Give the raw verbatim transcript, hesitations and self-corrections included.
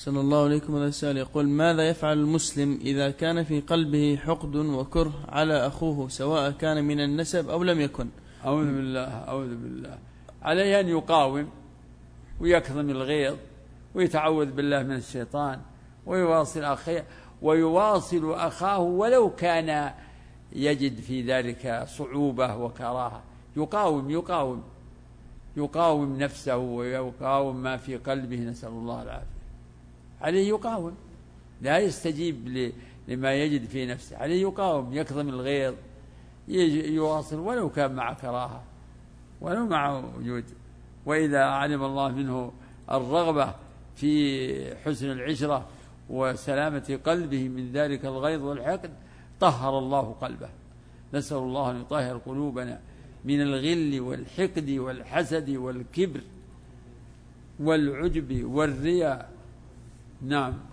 صلى الله عليكم وسلم يقول: ماذا يفعل المسلم إذا كان في قلبه حقد وكره على أخوه سواء كان من النسب أو لم يكن؟ أعوذ بالله أعوذ بالله. عليه أن يقاوم ويكظم الغيظ ويتعوذ بالله من الشيطان ويواصل أخيه ويواصل أخاه ولو كان يجد في ذلك صعوبة وكراهة. يقاوم يقاوم يقاوم نفسه ويقاوم ما في قلبه، نسأل الله العافية. عليه يقاوم، لا يستجيب لما يجد في نفسه، عليه يقاوم يكظم الغيظ يواصل ولو كان مع كراهة ولو مع وجود. وإذا علم الله منه الرغبة في حسن العشرة وسلامة قلبه من ذلك الغيظ والحقد طهر الله قلبه. نسأل الله أن يطهر قلوبنا من الغل والحقد والحسد والكبر والعجب والرياء. نعم.